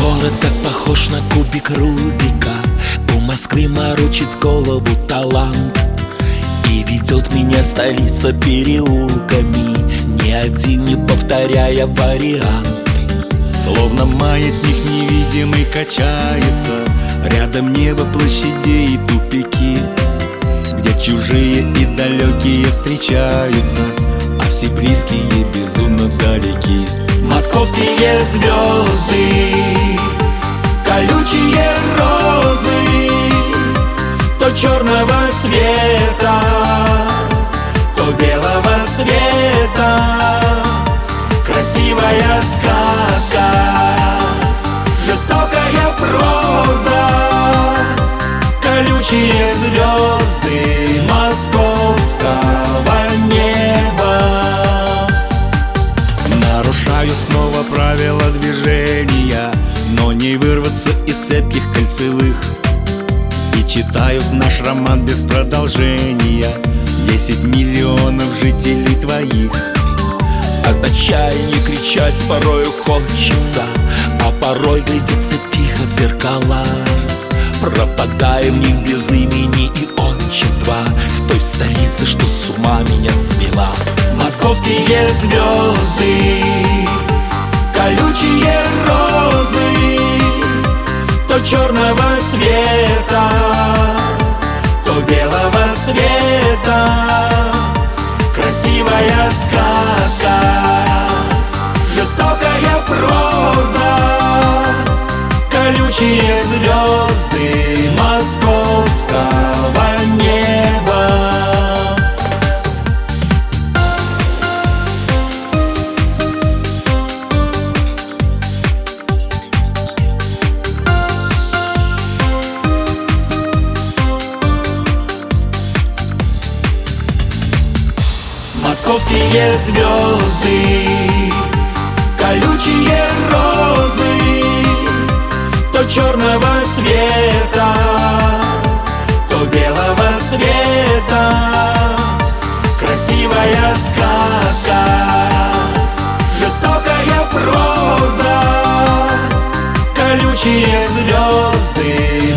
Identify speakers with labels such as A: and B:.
A: Город так похож на кубик Рубика. У Москвы морочит голову талант, и ведет меня столица переулками, ни один не повторяя вариант.
B: Словно маятник невидимый качается, рядом небо, площади и тупики, где чужие и далекие встречаются, а все близкие безумно далеки.
A: Московские звезды, колючие розы, то черного цвета, то белого цвета. Красивая сказка, жестокая проза, колючие звезды московского неба.
B: Нарушаю снова правила движения, но не вырваться из цепких кольцевых. И читают наш роман без продолжения 10 миллионов жителей твоих.
A: От отчаяния кричать порою хочется, а порой глядеться тихо в зеркала, пропадая в них без имени и отчества, в той столице, что с ума меня свела. Московские звезды, колючие розы, то черного цвета, то белого цвета. Красивая сказка, жестокая проза, колючие звезды московского неба. Московские звезды, колючие розы, то черного цвета, то белого цвета. Красивая сказка, жестокая проза, колючие звезды